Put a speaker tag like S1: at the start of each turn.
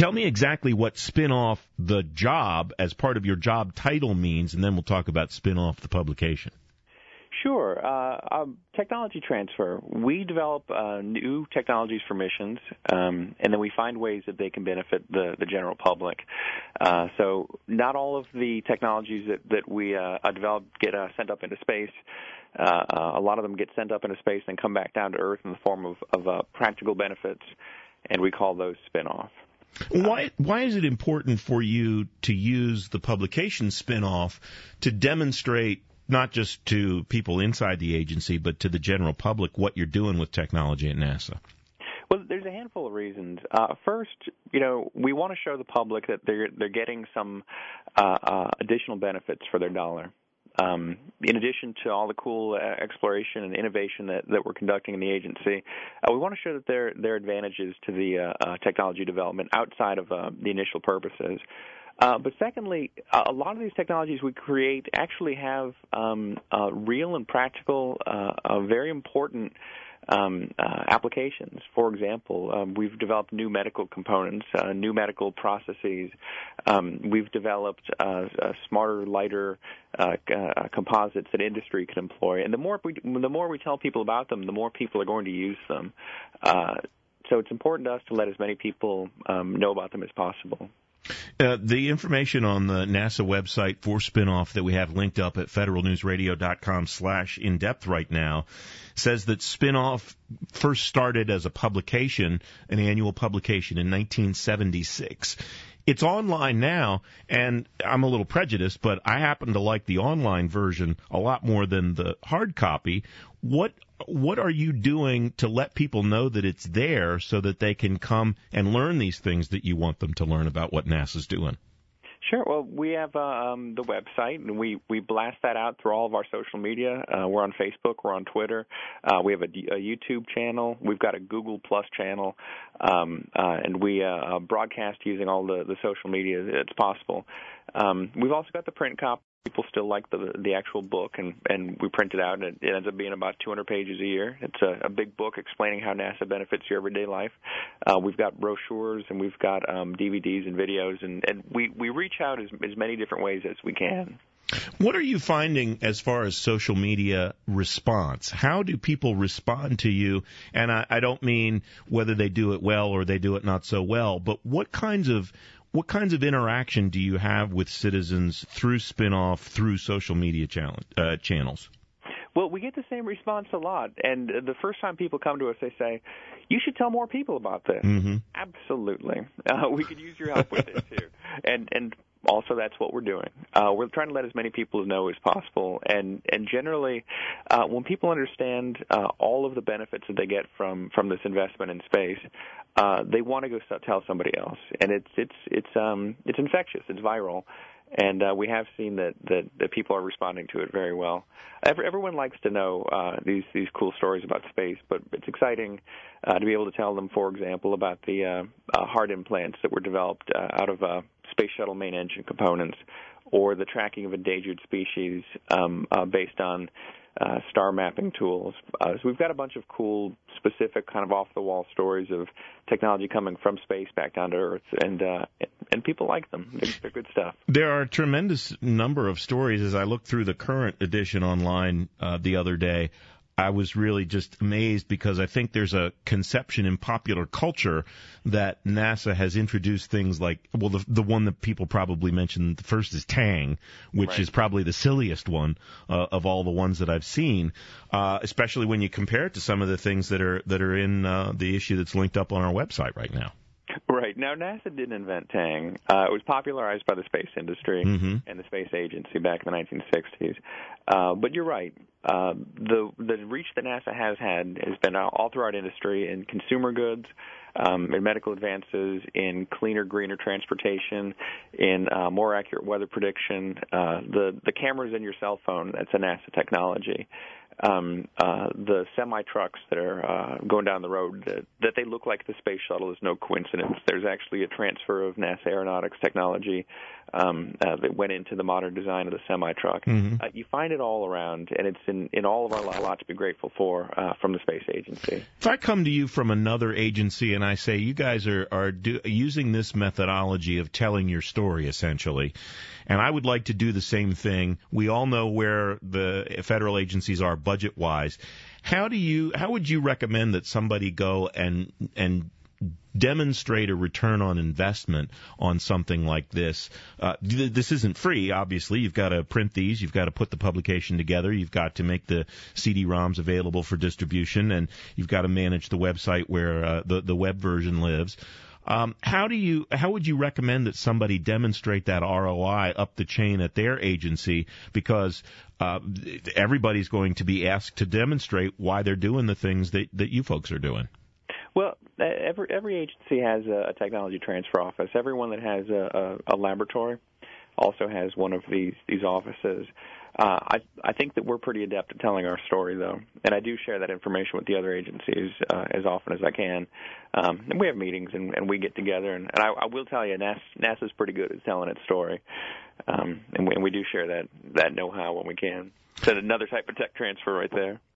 S1: Tell me exactly what spin off the job as part of your job title means, and then we'll talk about spin off the publication.
S2: Sure. Technology transfer. We develop new technologies for missions, and then we find ways that they can benefit the general public. So not all of the technologies that we develop get sent up into space. A lot of them get sent up into space and come back down to Earth in the form of practical benefits, and we call those spin-off.
S1: Why is it important for you to use the publication spin-off to demonstrate not just to people inside the agency, but to the general public, what you're doing with technology at NASA?
S2: Well, there's a handful of reasons. First, we want to show the public that they're getting some additional benefits for their dollar. In addition to all the cool exploration and innovation that we're conducting in the agency, we want to show that there are advantages to the technology development outside of the initial purposes. But secondly, a lot of these technologies we create actually have real and practical, very important applications. For example, we've developed new medical components, new medical processes. We've developed smarter, lighter composites that industry can employ. And the more we tell people about them, the more people are going to use them. So it's important to us to let as many people know about them as possible.
S1: The information on the NASA website for spinoff that we have linked up at federalnewsradio.com/in-depth right now says that spinoff first started as a publication, an annual publication in 1976. It's online now, and I'm a little prejudiced, but I happen to like the online version a lot more than the hard copy. What are you doing to let people know that it's there so that they can come and learn these things that you want them to learn about what NASA's doing?
S2: Sure. Well, we have the website, and we blast that out through all of our social media. We're on Facebook. We're on Twitter. We have a YouTube channel. We've got a Google Plus channel, and we broadcast using all the social media that's possible. We've also got the print copy. People still like the actual book, and we print it out, and it ends up being about 200 pages a year. It's a big book explaining how NASA benefits your everyday life. We've got brochures, and we've got DVDs and videos, and we reach out as many different ways as we can.
S1: What are you finding as far as social media response? How do people respond to you? And I don't mean whether they do it well or they do it not so well, but what kinds of interaction do you have with citizens through spinoff, through social media channels?
S2: Well, we get the same response a lot, and the first time people come to us, they say, "You should tell more people about this."
S1: Mm-hmm.
S2: Absolutely. We could use your help with it, too. And also, that's what we're doing. We're trying to let as many people know as possible, and generally, when people understand all of the benefits that they get from this investment in space, they want to go tell somebody else, and it's infectious, it's viral. And we have seen that people are responding to it very well. Everyone likes to know these cool stories about space, but it's exciting to be able to tell them, for example, about the heart implants that were developed out of Space Shuttle main engine components, or the tracking of endangered species based on star mapping tools. So we've got a bunch of cool, specific, kind of off-the-wall stories of technology coming from space back down to Earth, and people like them. They're good stuff.
S1: There are a tremendous number of stories. As I looked through the current edition online the other day, I was really just amazed because I think there's a conception in popular culture that NASA has introduced things like, well, the one that people probably mentioned first is Tang, which
S2: right.
S1: is probably the silliest one of all the ones that I've seen, especially when you compare it to some of the things that are in the issue that's linked up on our website right now.
S2: Right. Now, NASA didn't invent Tang. It was popularized by the space industry and the space agency back in the 1960s. But you're right. The reach that NASA has had has been all throughout industry, in consumer goods, in medical advances, in cleaner, greener transportation, in more accurate weather prediction. The cameras in your cell phone, that's a NASA technology. The semi-trucks that are going down the road, that they look like the space shuttle is no coincidence. There's actually a transfer of NASA aeronautics technology that went into the modern design of the semi-truck. You find it all around, and it's in all of our lot to be grateful for from the space agency.
S1: If I come to you from another agency and I say, you guys are using this methodology of telling your story, essentially, and I would like to do the same thing. We all know where the federal agencies are budget-wise. How would you recommend that somebody go and demonstrate a return on investment on something like this? This isn't free, obviously. You've got to print these. You've got to put the publication together. You've got to make the CD-ROMs available for distribution, and you've got to manage the website where the web version lives. How would you recommend that somebody demonstrate that ROI up the chain at their agency? Because everybody's going to be asked to demonstrate why they're doing the things that you folks are doing.
S2: Well, every agency has a technology transfer office. Everyone that has a laboratory also has one of these offices. I think that we're pretty adept at telling our story, though, and I do share that information with the other agencies as often as I can. And we have meetings, and we get together, and I will tell you, NASA's pretty good at telling its story, and we do share that know-how when we can. So another type of tech transfer right there.